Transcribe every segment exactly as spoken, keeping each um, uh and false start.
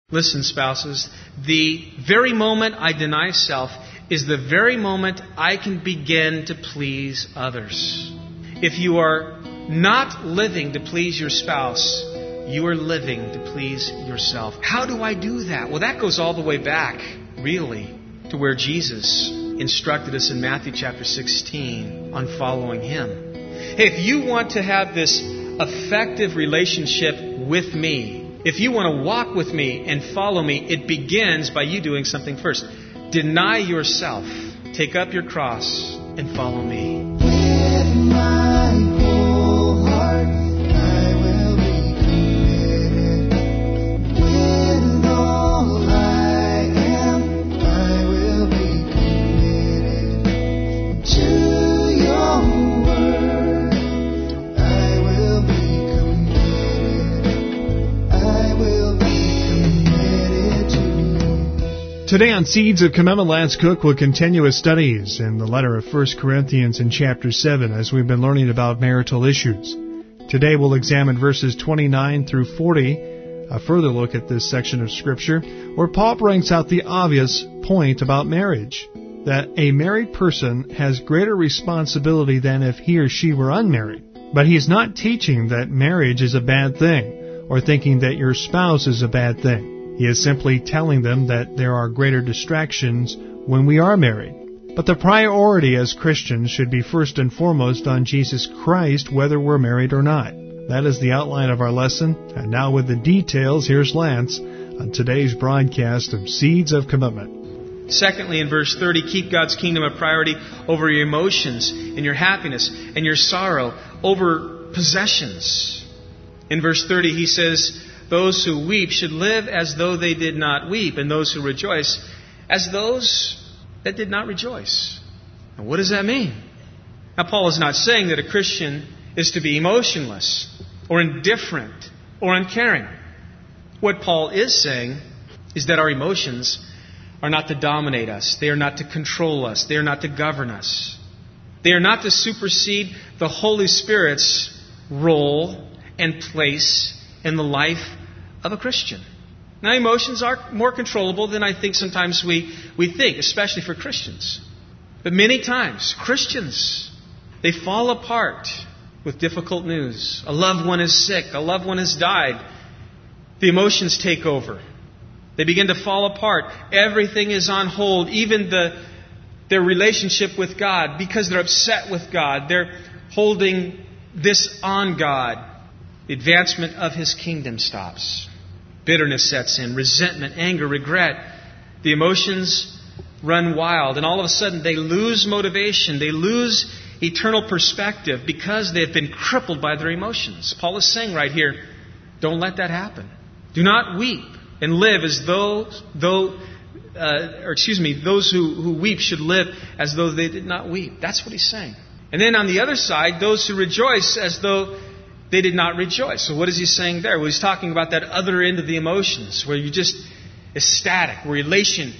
Listen, spouses, the very moment I deny self is the very moment I can begin to please others. If you are not living to please your spouse, you are living to please yourself. How do I do that? Well, that goes all the way back, really, to where Jesus instructed us in Matthew chapter sixteen on following Him. Hey, if you want to have this effective relationship with me, if you want to walk with me and follow me, it begins by you doing something first. Deny yourself. Take up your cross and follow me. With my whole heart, I will be committed. With all I am, I will be committed to your word. I will be committed. I will be committed to you. Today on Seeds of Commitment, Lance Cook will continue his studies in the letter of First Corinthians in chapter seven as we've been learning about marital issues. Today we'll examine verses twenty-nine through forty, a further look at this section of Scripture, where Paul brings out the obvious point about marriage, that a married person has greater responsibility than if he or she were unmarried. But he's not teaching that marriage is a bad thing, or thinking that your spouse is a bad thing. He is simply telling them that there are greater distractions when we are married. But the priority as Christians should be first and foremost on Jesus Christ, whether we're married or not. That is the outline of our lesson. And now with the details, here's Lance on today's broadcast of Seeds of Commitment. Secondly, in verse thirty, keep God's kingdom a priority over your emotions and your happiness and your sorrow, over possessions. In verse thirty, he says, those who weep should live as though they did not weep, and those who rejoice as those that did not rejoice. Now, what does that mean? Now, Paul is not saying that a Christian is to be emotionless or indifferent or uncaring. What Paul is saying is that our emotions are not to dominate us. They are not to control us. They are not to govern us. They are not to supersede the Holy Spirit's role and place in the life of a Christian. Now, emotions are more controllable than I think sometimes we, we think, especially for Christians. But many times, Christians, they fall apart with difficult news. A loved one is sick. A loved one has died. The emotions take over. They begin to fall apart. Everything is on hold. Even the, their relationship with God, because they're upset with God. They're holding this on God. The advancement of His kingdom stops. Bitterness sets in, resentment, anger, regret. The emotions run wild, and all of a sudden they lose motivation. They lose eternal perspective because they've been crippled by their emotions. Paul is saying right here, don't let that happen. Do not weep and live as though, though, uh, or excuse me, those who, who weep should live as though they did not weep. That's what he's saying. And then on the other side, those who rejoice as though they did not rejoice. So what is he saying there? Well, he's talking about that other end of the emotions, where you just ecstatic, where elation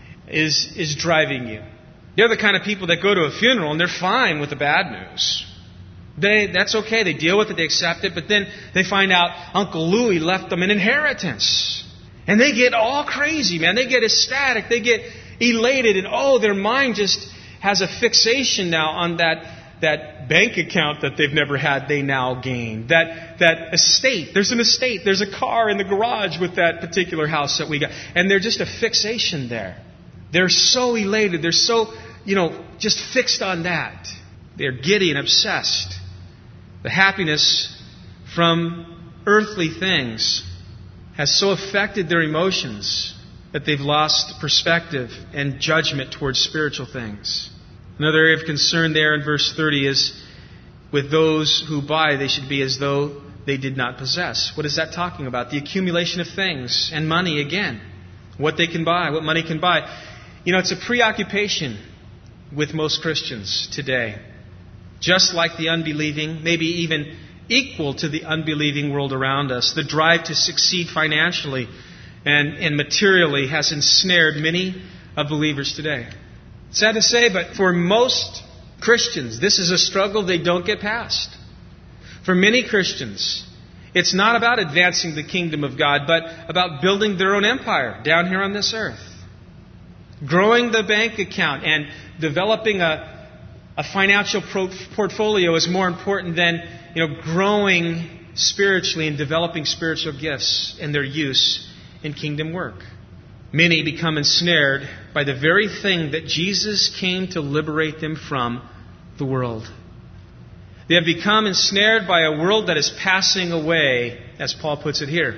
is is driving you. They're the kind of people that go to a funeral and they're fine with the bad news. They that's okay. They deal with it. They accept it. But then they find out Uncle Louie left them an inheritance, and they get all crazy, man. They get ecstatic. They get elated, and oh, their mind just has a fixation now on that. That bank account that they've never had, they now gain. That that estate, there's an estate, there's a car in the garage with that particular house that we got. And they're just a fixation there. They're so elated, they're so, you know, just fixed on that. They're giddy and obsessed. The happiness from earthly things has so affected their emotions that they've lost perspective and judgment towards spiritual things. Another area of concern there in verse thirty is with those who buy, they should be as though they did not possess. What is that talking about? The accumulation of things and money again. What they can buy, what money can buy. You know, it's a preoccupation with most Christians today. Just like the unbelieving, maybe even equal to the unbelieving world around us. The drive to succeed financially and, and materially has ensnared many of believers today. Sad to say, but for most Christians, this is a struggle they don't get past. For many Christians, It's not about advancing the kingdom of God, but about building their own empire down here on this earth. Growing the bank account and developing a, a financial pro- portfolio is more important than, you know, growing spiritually and developing spiritual gifts and their use in kingdom work. Many become ensnared by the very thing that Jesus came to liberate them from, the world. They have become ensnared by a world that is passing away, as Paul puts it here.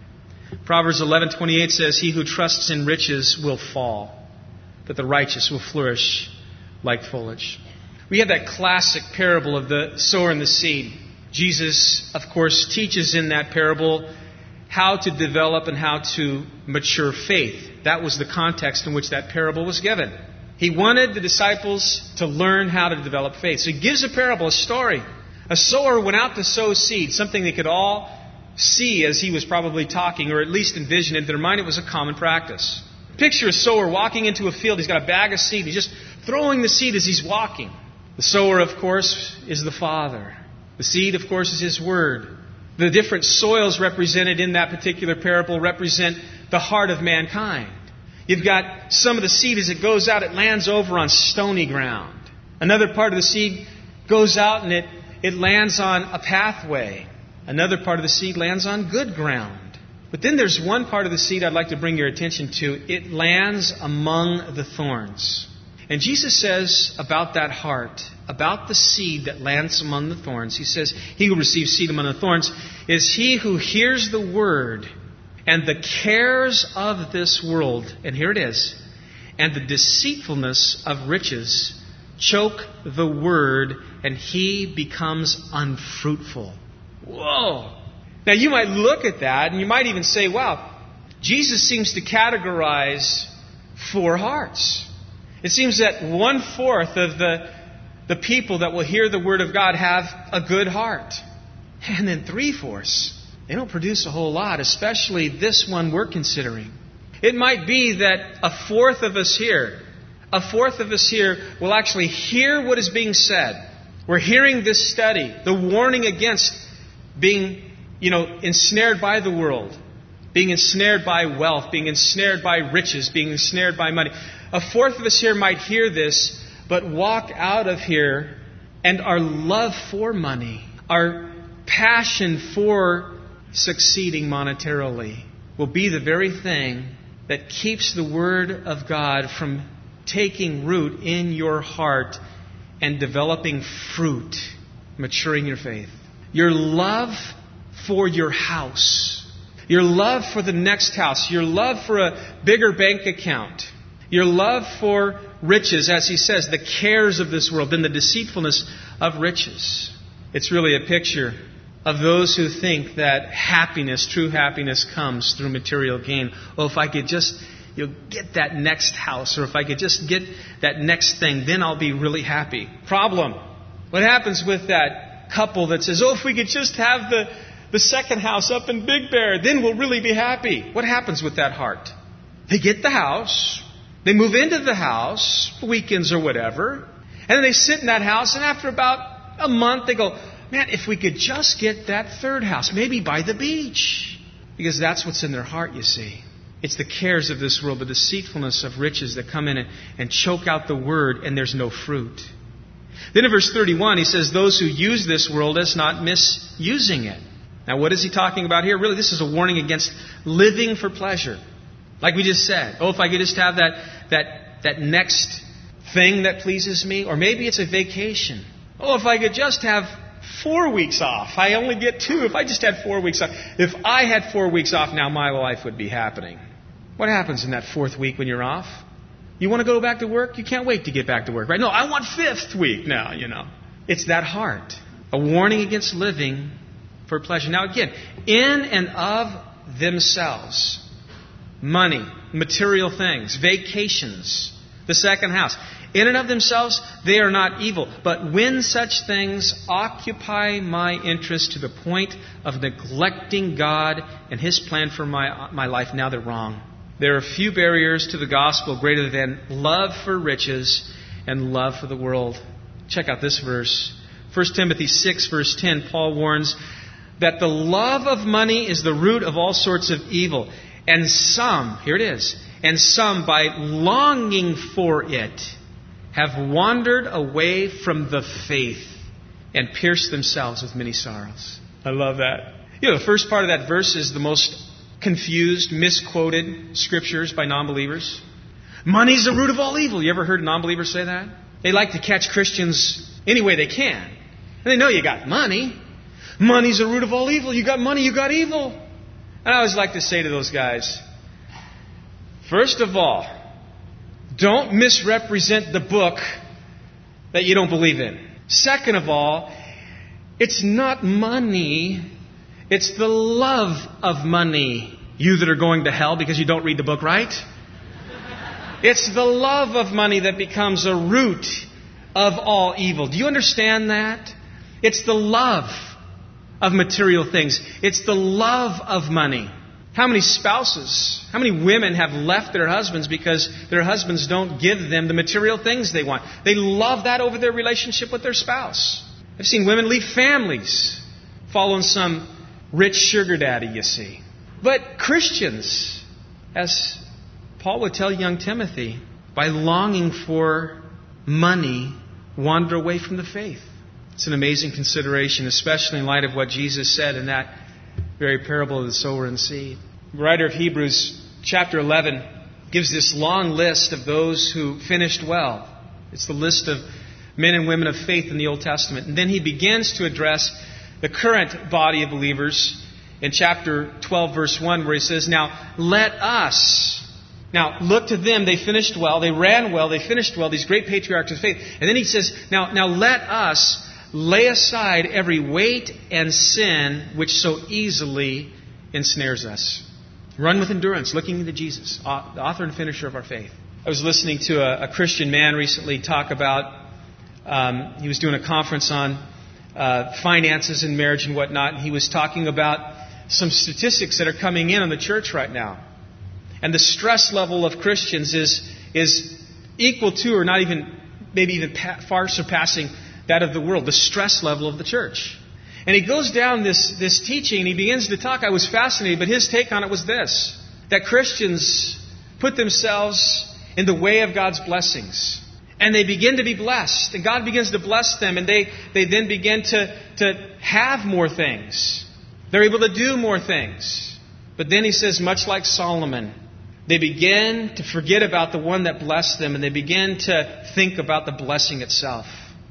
Proverbs eleven twenty-eight says, "He who trusts in riches will fall, but the righteous will flourish like foliage." We have that classic parable of the sower and the seed. Jesus, of course, teaches in that parable how to develop and how to mature faith. That was the context in which that parable was given. He wanted the disciples to learn how to develop faith. So he gives a parable, a story. A sower went out to sow seed, something they could all see as he was probably talking, or at least envision it. In their mind, it was a common practice. Picture a sower walking into a field. He's got a bag of seed. He's just throwing the seed as he's walking. The sower, of course, is the Father. The seed, of course, is His Word. The different soils represented in that particular parable represent the heart of mankind. You've got some of the seed as it goes out, it lands over on stony ground. Another part of the seed goes out and it, it lands on a pathway. Another part of the seed lands on good ground. But then there's one part of the seed I'd like to bring your attention to. It lands among the thorns. And Jesus says about that heart, about the seed that lands among the thorns, He says, "He who receives seed among the thorns is he who hears the word, and the cares of this world," and here it is, "and the deceitfulness of riches choke the word, and he becomes unfruitful." Whoa! Now you might look at that, and you might even say, wow, Jesus seems to categorize four hearts. It seems that one-fourth of the, the people that will hear the Word of God have a good heart. And then three-fourths, they don't produce a whole lot, especially this one we're considering. It might be that a fourth of us here, a fourth of us here will actually hear what is being said. We're hearing this study, the warning against being, you know, ensnared by the world, being ensnared by wealth, being ensnared by riches, being ensnared by money. A fourth of us here might hear this, but walk out of here, and our love for money, our passion for succeeding monetarily, will be the very thing that keeps the Word of God from taking root in your heart and developing fruit, maturing your faith. Your love for your house, your love for the next house, your love for a bigger bank account, your love for riches, as he says, the cares of this world, and the deceitfulness of riches. It's really a picture of those who think that happiness, true happiness, comes through material gain. Oh, if I could just, you know, get that next house, or if I could just get that next thing, then I'll be really happy. Problem. What happens with that couple that says, oh, if we could just have the, the second house up in Big Bear, then we'll really be happy? What happens with that heart? They get the house. They move into the house, weekends or whatever, and then they sit in that house, and after about a month they go, man, if we could just get that third house, maybe by the beach. Because that's what's in their heart, you see. It's the cares of this world, the deceitfulness of riches that come in and, and choke out the word, and there's no fruit. Then in verse thirty-one, he says, those who use this world as not misusing it. Now what is he talking about here? Really, this is a warning against living for pleasure. Like we just said, oh, if I could just have that, that, that next thing that pleases me. Or maybe it's a vacation. Oh, if I could just have four weeks off. I only get two. If I just had four weeks off. If I had four weeks off now, my life would be happening. What happens in that fourth week when you're off? You want to go back to work? You can't wait to get back to work, right? No, I want fifth week now, you know. It's that heart. A warning against living for pleasure. Now again, in and of themselves, money, material things, vacations, the second house, in and of themselves, they are not evil. But when such things occupy my interest to the point of neglecting God and His plan for my, my life, now they're wrong. There are few barriers to the gospel greater than love for riches and love for the world. Check out this verse. First Timothy six, verse ten, Paul warns, that the love of money is the root of all sorts of evil. And some, here it is, and some by longing for it have wandered away from the faith and pierced themselves with many sorrows. I love that. You know, the first part of that verse is the most confused, misquoted scriptures by non-believers. Money's the root of all evil. You ever heard non-believers say that? They like to catch Christians any way they can. And they know you got money. Money's the root of all evil. You got money, you got evil. And I always like to say to those guys, first of all, don't misrepresent the book that you don't believe in. Second of all, it's not money. It's the love of money. You that are going to hell because you don't read the book right. It's the love of money that becomes a root of all evil. Do you understand that? It's the love of material things. It's the love of money. How many spouses, how many women have left their husbands because their husbands don't give them the material things they want? They love that over their relationship with their spouse. I've seen women leave families following some rich sugar daddy, you see. But Christians, as Paul would tell young Timothy, by longing for money, wander away from the faith. It's an amazing consideration, especially in light of what Jesus said in that very parable of the sower and seed. The writer of Hebrews chapter eleven gives this long list of those who finished well. It's the list of men and women of faith in the Old Testament. And then he begins to address the current body of believers in chapter twelve, verse one, where he says, now let us... Now, look to them. They finished well. They ran well. They finished well. These great patriarchs of faith. And then he says, now, now let us lay aside every weight and sin which so easily ensnares us. Run with endurance, looking into Jesus, the author and finisher of our faith. I was listening to a, a Christian man recently talk about, um, he was doing a conference on uh, finances and marriage and whatnot. And he was talking about some statistics that are coming in on the church right now. And the stress level of Christians is is equal to, or not even, maybe even pa- far surpassing that of the world, the stress level of the church. And he goes down this, this teaching and he begins to talk. I was fascinated, but his take on it was this, that Christians put themselves in the way of God's blessings. And they begin to be blessed. And God begins to bless them. And they, they then begin to, to have more things. They're able to do more things. But then he says, much like Solomon, they begin to forget about the one that blessed them, and they begin to think about the blessing itself.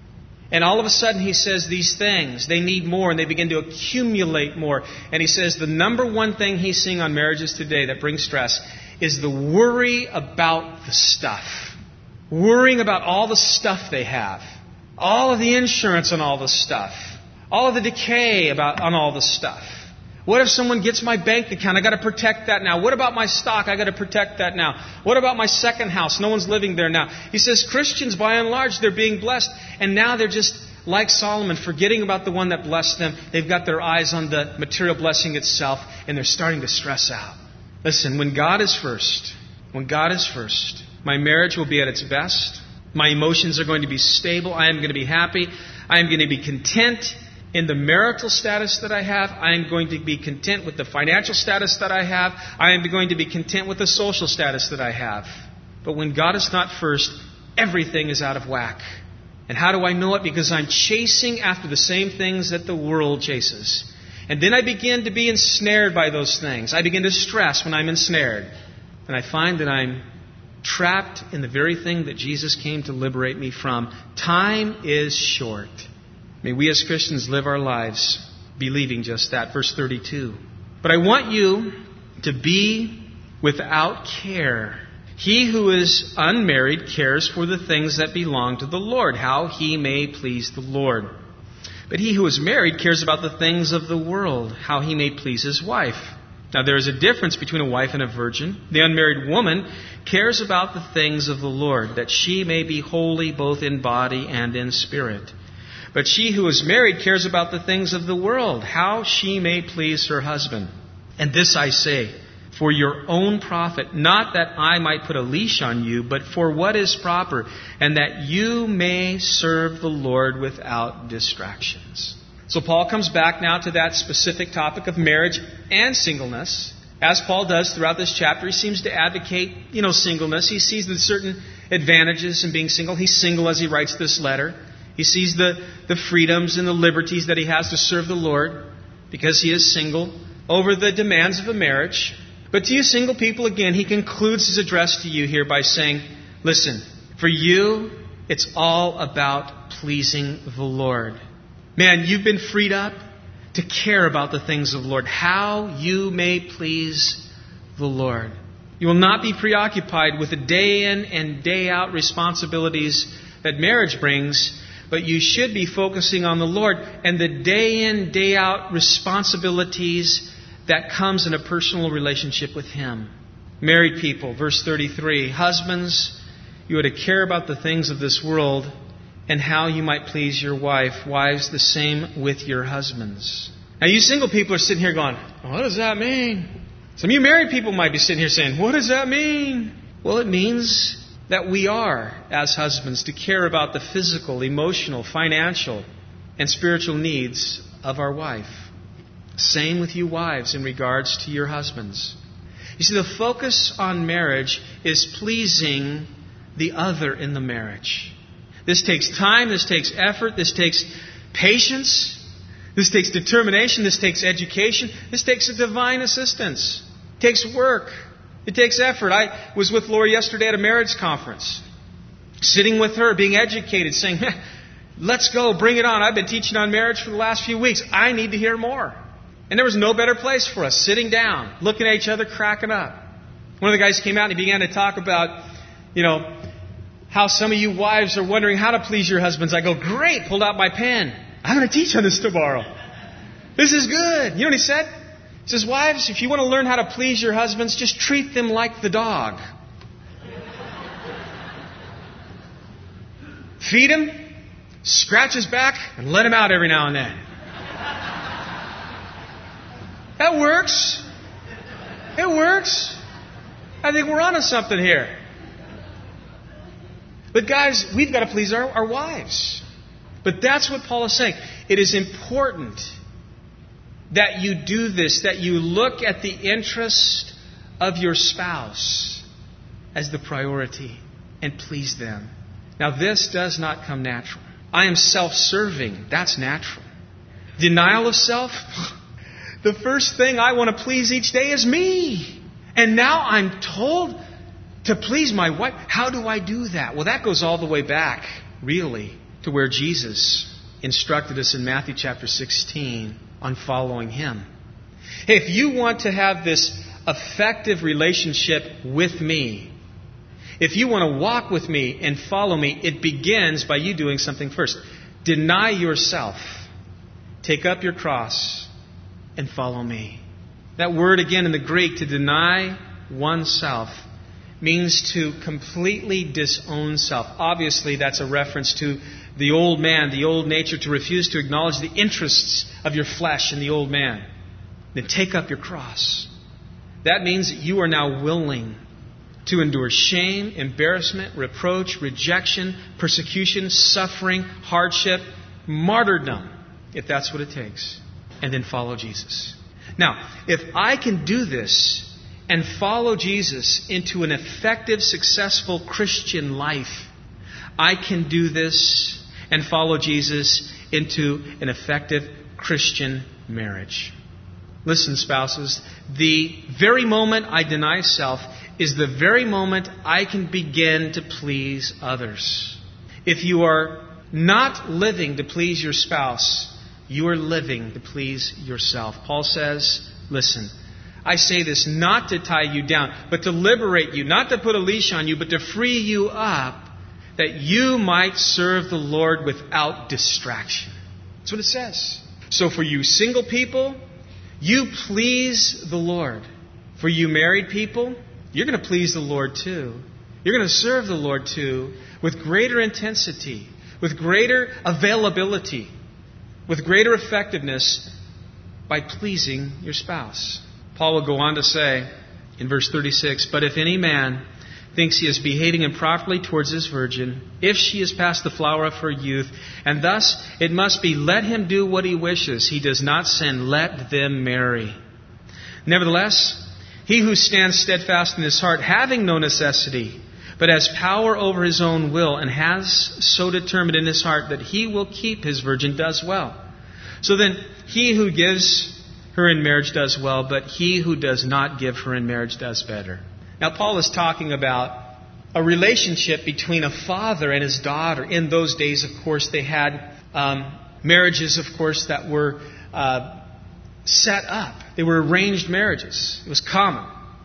And all of a sudden he says these things, they need more, and they begin to accumulate more. And he says the number one thing he's seeing on marriages today that brings stress is the worry about the stuff. Worrying about all the stuff they have. All of the insurance on all the stuff. All of the decay about on all the stuff. What if someone gets my bank account? I got to protect that now. What about my stock? I got to protect that now. What about my second house? No one's living there now. He says Christians, by and large, they're being blessed. And now they're just like Solomon, forgetting about the one that blessed them. They've got their eyes on the material blessing itself, and they're starting to stress out. Listen, when God is first, when God is first, my marriage will be at its best. My emotions are going to be stable. I am going to be happy. I am going to be content in the marital status that I have. I am going to be content with the financial status that I have. I am going to be content with the social status that I have. But when God is not first, everything is out of whack. And how do I know it? Because I'm chasing after the same things that the world chases. And then I begin to be ensnared by those things. I begin to stress when I'm ensnared. And I find that I'm trapped in the very thing that Jesus came to liberate me from. Time is short. May we as Christians live our lives believing just that. Verse thirty-two. But I want you to be without care. He who is unmarried cares for the things that belong to the Lord, how he may please the Lord. But he who is married cares about the things of the world, how he may please his wife. Now there is a difference between a wife and a virgin. The unmarried woman cares about the things of the Lord, that she may be holy both in body and in spirit. But she who is married cares about the things of the world, how she may please her husband. And this I say, for your own profit, not that I might put a leash on you, but for what is proper, and that you may serve the Lord without distractions. So Paul comes back now to that specific topic of marriage and singleness. As Paul does throughout this chapter, he seems to advocate, you know, singleness. He sees the certain advantages in being single. He's single as he writes this letter. He sees the, the freedoms and the liberties that he has to serve the Lord because he is single over the demands of a marriage. But to you single people, again, he concludes his address to you here by saying, listen, for you, it's all about pleasing the Lord. Man, you've been freed up to care about the things of the Lord, how you may please the Lord. You will not be preoccupied with the day in and day out responsibilities that marriage brings, but you should be focusing on the Lord and the day in, day out responsibilities that comes in a personal relationship with Him. Married people, verse thirty-three, husbands, you are to care about the things of this world and how you might please your wife. Wives, the same with your husbands. Now you single people are sitting here going, what does that mean? Some of you married people might be sitting here saying, what does that mean? Well, it means that we are, as husbands, to care about the physical, emotional, financial, and spiritual needs of our wife. Same with you wives in regards to your husbands. You see, the focus on marriage is pleasing the other in the marriage. This takes time, this takes effort, this takes patience, this takes determination, this takes education, this takes a divine assistance. It takes work. It takes effort. I was with Lori yesterday at a marriage conference, sitting with her, being educated, saying, let's go, bring it on. I've been teaching on marriage for the last few weeks. I need to hear more. And there was no better place for us, sitting down, looking at each other, cracking up. One of the guys came out and he began to talk about, you know, how some of you wives are wondering how to please your husbands. I go, great, pulled out my pen. I'm going to teach on this tomorrow. This is good. You know what he said? He says, wives, if you want to learn how to please your husbands, just treat them like the dog. Feed him, scratch his back, and let him out every now and then. That works. It works. I think we're onto something here. But guys, we've got to please our, our wives. But that's what Paul is saying. It is important that you do this, that you look at the interest of your spouse as the priority and please them. Now, this does not come natural. I am self-serving. That's natural. Denial of self? The first thing I want to please each day is me. And now I'm told to please my wife. How do I do that? Well, that goes all the way back, really, to where Jesus instructed us in Matthew chapter sixteen on following Him. Hey, if you want to have this effective relationship with me, if you want to walk with me and follow me, it begins by you doing something first. Deny yourself. Take up your cross and follow me. That word again in the Greek, to deny oneself, means to completely disown self. Obviously, that's a reference to the old man, the old nature, to refuse to acknowledge the interests of your flesh in the old man. Then take up your cross. That means that you are now willing to endure shame, embarrassment, reproach, rejection, persecution, suffering, hardship, martyrdom, if that's what it takes. And then follow Jesus. Now, if I can do this and follow Jesus into an effective, successful Christian life, I can do this and follow Jesus into an effective Christian marriage. Listen, spouses, the very moment I deny self is the very moment I can begin to please others. If you are not living to please your spouse, you are living to please yourself. Paul says, listen, I say this not to tie you down, but to liberate you, not to put a leash on you, but to free you up, that you might serve the Lord without distraction. That's what it says. So for you single people, you please the Lord. For you married people, you're going to please the Lord too. You're going to serve the Lord too with greater intensity, with greater availability, with greater effectiveness by pleasing your spouse. Paul will go on to say in verse thirty-six, but if any man thinks he is behaving improperly towards his virgin, if she is past the flower of her youth, and thus it must be, let him do what he wishes. He does not sin. Let them marry. Nevertheless, he who stands steadfast in his heart, having no necessity, but has power over his own will, and has so determined in his heart that he will keep his virgin, does well. So then, he who gives her in marriage does well, but he who does not give her in marriage does better. Now, Paul is talking about a relationship between a father and his daughter. In those days, of course, they had um, marriages, of course, that were uh, set up. They were arranged marriages. It was common.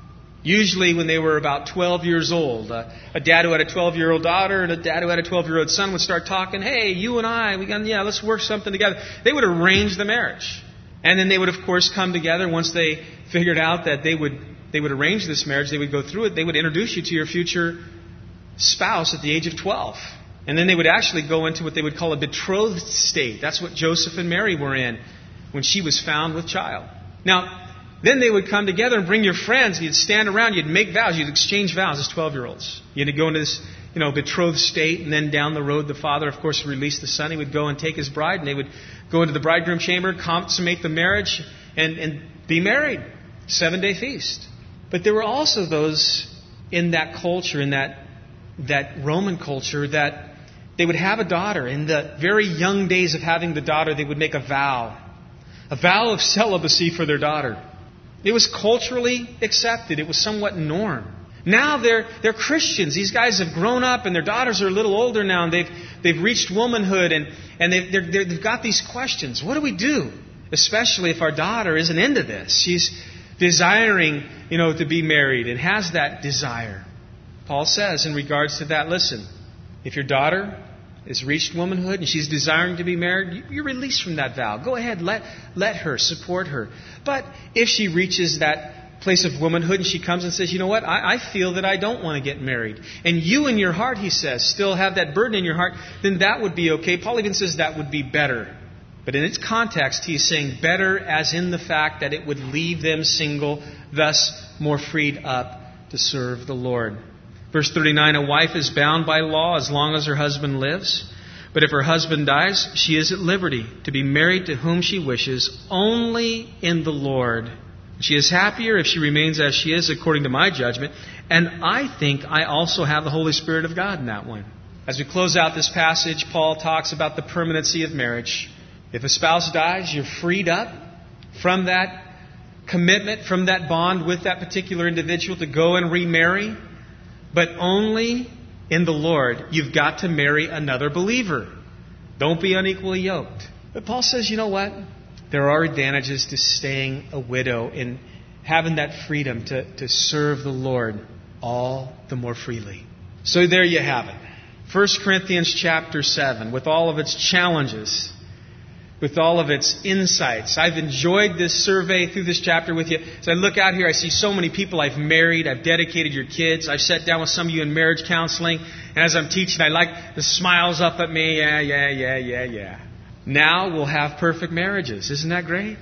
Usually when they were about twelve years old, uh, a dad who had a twelve-year-old daughter and a dad who had a twelve-year-old son would start talking, hey, you and I, we got, yeah, let's work something together. They would arrange the marriage. And then they would, of course, come together. Once they figured out that they would they would arrange this marriage, they would go through it, they would introduce you to your future spouse at the age of twelve. And then they would actually go into what they would call a betrothed state. That's what Joseph and Mary were in when she was found with child. Now, then they would come together and bring your friends. You'd stand around. You'd make vows. You'd exchange vows as twelve-year-olds. You'd go into this, you know, betrothed state. And then down the road, the father, of course, released the son. He would go and take his bride. And they would go into the bridegroom chamber, consummate the marriage, and, and be married. Seven-day feast. But there were also those in that culture, in that, that Roman culture, that they would have a daughter. In the very young days of having the daughter, they would make a vow. A vow of celibacy for their daughter. It was culturally accepted. It was somewhat norm. Now they're they're Christians. These guys have grown up, and their daughters are a little older now, and they've they've reached womanhood, and and they've they're, they're, they've got these questions. What do we do, especially if our daughter isn't into this? She's desiring, you know, to be married and has that desire. Paul says in regards to that, listen, if your daughter has reached womanhood and she's desiring to be married, you're released from that vow. Go ahead, let let her, support her. But if she reaches that place of womanhood and she comes and says, you know what, I, I feel that I don't want to get married, and you in your heart, he says, still have that burden in your heart, then that would be okay. Paul even says that would be better. But in its context, he's saying better as in the fact that it would leave them single, thus more freed up to serve the Lord. Verse thirty-nine, a wife is bound by law as long as her husband lives. But if her husband dies, she is at liberty to be married to whom she wishes, only in the Lord. She is happier if she remains as she is, according to my judgment. And I think I also have the Holy Spirit of God in that one. As we close out this passage, Paul talks about the permanency of marriage. If a spouse dies, you're freed up from that commitment, from that bond with that particular individual to go and remarry. But only in the Lord. You've got to marry another believer. Don't be unequally yoked. But Paul says, you know what? There are advantages to staying a widow and having that freedom to, to serve the Lord all the more freely. So there you have it. First Corinthians chapter seven, with all of its challenges, with all of its insights. I've enjoyed this survey through this chapter with you. As I look out here, I see so many people I've married. I've dedicated your kids. I've sat down with some of you in marriage counseling. And as I'm teaching, I like the smiles up at me. Yeah, yeah, yeah, yeah, yeah. Now we'll have perfect marriages. Isn't that great?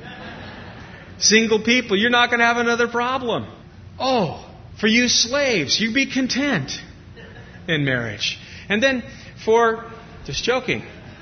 Single people, you're not going to have another problem. Oh, for you slaves, you be content in marriage. And then for, just joking,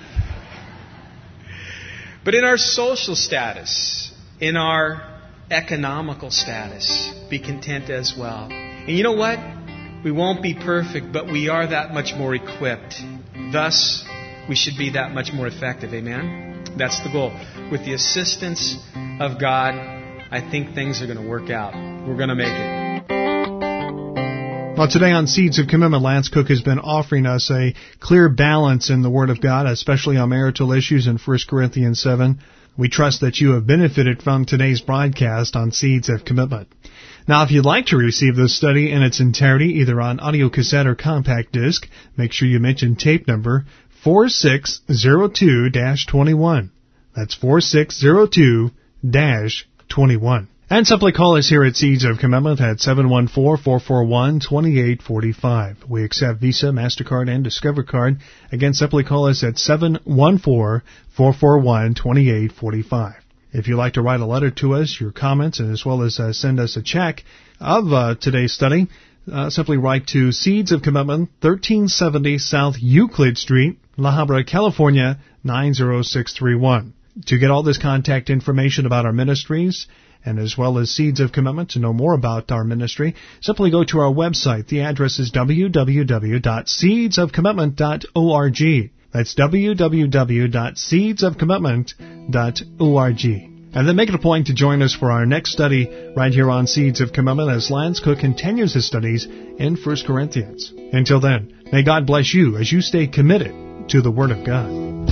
but in our social status, in our economical status, be content as well. And you know what? We won't be perfect, but we are that much more equipped. Thus, we should be that much more effective. Amen? That's the goal. With the assistance of God, I think things are going to work out. We're going to make it. Well, today on Seeds of Commitment, Lance Cook has been offering us a clear balance in the Word of God, especially on marital issues in First Corinthians seven. We trust that you have benefited from today's broadcast on Seeds of Commitment. Now, if you'd like to receive this study in its entirety, either on audio cassette or compact disc, make sure you mention tape number four six zero two dash twenty-one. That's four six zero two dash twenty-one. And simply call us here at Seeds of Commitment at seven one four, four four one, two eight four five. We accept Visa, MasterCard, and Discover Card. Again, simply call us at seven one four, four four one, two eight four five. If you'd like to write a letter to us, your comments, and as well as uh, send us a check of uh, today's study, uh, simply write to Seeds of Commitment, thirteen seventy South Euclid Street, La Habra, California, nine zero six three one. To get all this contact information about our ministries, and as well as Seeds of Commitment, to know more about our ministry, simply go to our website. The address is w w w dot seeds of commitment dot org. That's w w w dot seeds of commitment dot org. And then make it a point to join us for our next study right here on Seeds of Commitment as Lance Cook continues his studies in First Corinthians. Until then, may God bless you as you stay committed to the Word of God.